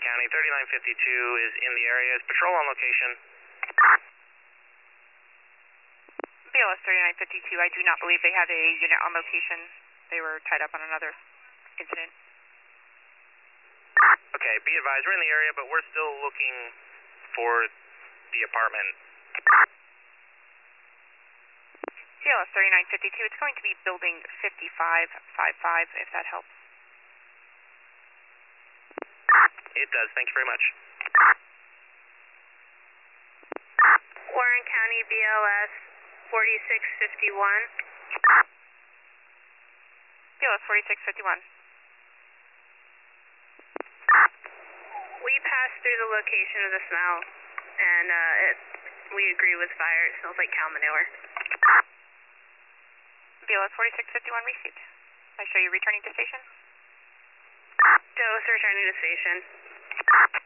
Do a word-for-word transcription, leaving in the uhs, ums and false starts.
County, thirty-nine fifty-two is in the area. Is patrol on location? B L S thirty-nine fifty-two, I do not believe they have a unit on location. They were tied up on another incident. Okay, be advised, we're in the area, but we're still looking for the apartment. B L S thirty-nine fifty-two, it's going to be building fifty-five fifty-five, if that helps. It does, thank you very much. Warren County, B L S forty-six fifty-one. B L S forty-six fifty-one. We passed through the location of the smell, and uh, it, we agree with fire. It smells like cow manure. B L S forty-six fifty-one received. I show you returning to station. Dose returning to station.